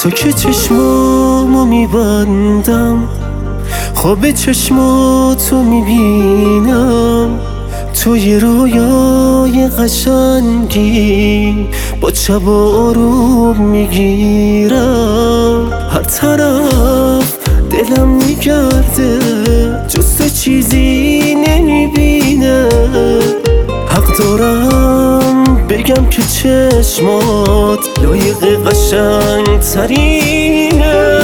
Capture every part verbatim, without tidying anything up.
تا که چشمامو میبندم خواب چشماتو میبینم، توی رویای قشنگی با شب آروم میگیرم. هر طرف دلم میگرده جز تو چیزی نمیبینه. حق دارم بگم که چشمات لایق قشنگ ترینه.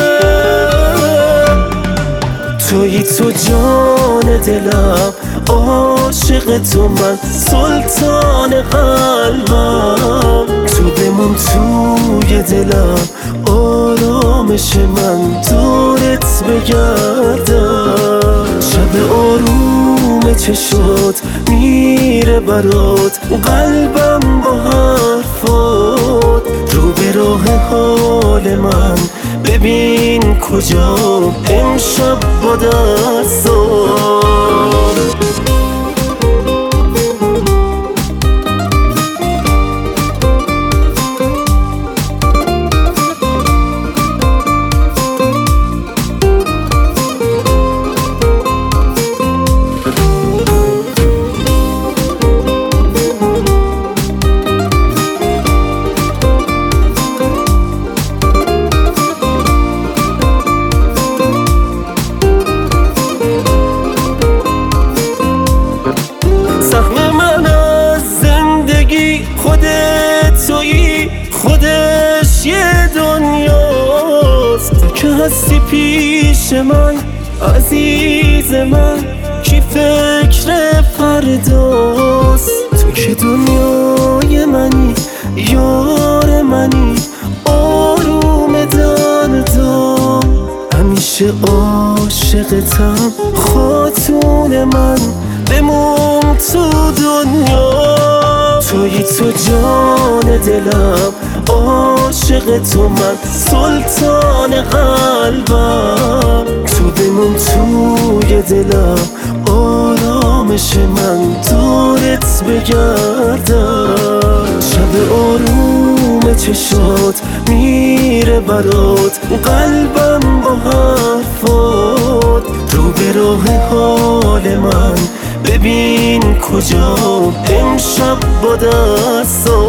توی تو جان دلم، عاشق تو من، سلطان قلبم. تو بمون توی دلم، آرامش من، دورت بگردم. شب آروم چشات میره برات، قلبم با حرفات رو به راه حال من. ببین کجا امشب با دستات. خودت تویی، خودش یه دنیاست. تو که هستی پیش من عزیز من، کی فکر فرداست. تو که دنیای منی، یار منی، آروم دردم. همیشه عاشقتم خاتون من، بمون تو دنیا. توی تو جان دلم، عاشق تو من، سلطان قلبم. تو بمون توی دلم، آرامش من، دورت بگردم. شب آروم چشات میره برات، قلبم با حرفات رو به راه حال من. ببین کجا امشب با دستات.